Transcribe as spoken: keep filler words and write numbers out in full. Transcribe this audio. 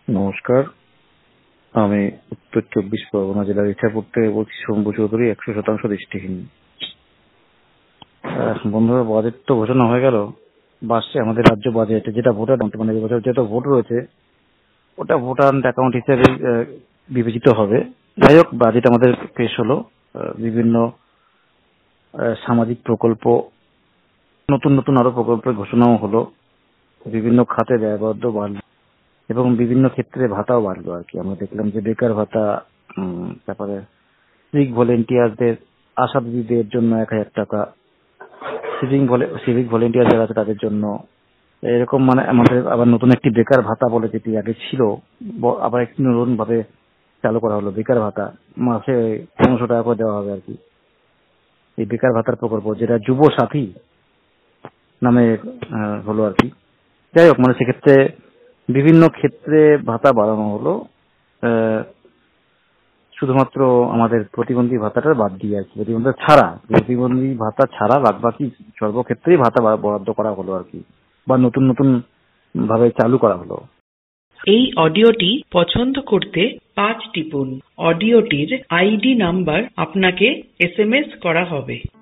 নমস্কার, আমি উত্তর চব্বিশ পরগনা জেলার ইছাপুর থেকে বলছি শম্ভু চৌধুরী, একশো শতাংশ দৃষ্টিহীন। আহ, বন্ধুরা, বাজেট তো ঘোষণা হয়ে গেল। বাসছে আমাদের রাজ্য বাজেট, যেটা ভোটার মানে এবছর যেটা ভোট রয়েছে ওটা ভোটার অ্যাকাউন্ট হিসেবে আহ, বিবেচিত হবে। যাই হোক, বাজেট আমাদের পেশ হলো। আহ, বিভিন্ন আহ, সামাজিক প্রকল্প, নতুন নতুন আরো প্রকল্পের ঘোষণাও হলো। বিভিন্ন খাতে ব্যয়বদ্ধ বাড়লো এবং বিভিন্ন ক্ষেত্রে ভাতাও বাড়লো আর কি। আমরা দেখলাম যে বেকার ভাতা, উম, তারপরে সিভিক ভলেন্টিয়ারদের, আশা দিদিদের জন্য এক হাজার টাকা, সিভিক সিভিক ভলেন্টিয়ার যারা আছে তাদের জন্য এরকম, মানে আমাদের আবার নতুন একটি বেকার ভাতা বলে যেটি আগে ছিল, ব- আবার একটি নতুন ভাবে চালু করা হলো। বেকার ভাতা মাসে পনেরোশো টাকা করে দেওয়া হবে আর কি। এই বেকার ভাতার প্রকল্প, যেটা যুব সাথী নামে আহ, হলো আর কি। যাই হোক, মানে সেক্ষেত্রে বিভিন্ন ক্ষেত্রে ভাতা বাড়ানো হলো। আহ, শুধুমাত্র আমাদের প্রতিবন্ধী ভাতাটা বাদ দিয়ে আর কি, প্রতিবন্ধী ছাড়া প্রতিবন্ধী ভাতা ছাড়া বাদ বাকি সর্বক্ষেত্রেই ভাতা বা- বরাদ্দ করা হলো আর কি, বা নতুন নতুন ভাবে চালু করা হলো। এই অডিওটি পছন্দ করতে পাঁচ টিপুন। অডিওটির আইডি নাম্বার আপনাকে এসএমএস করা হবে।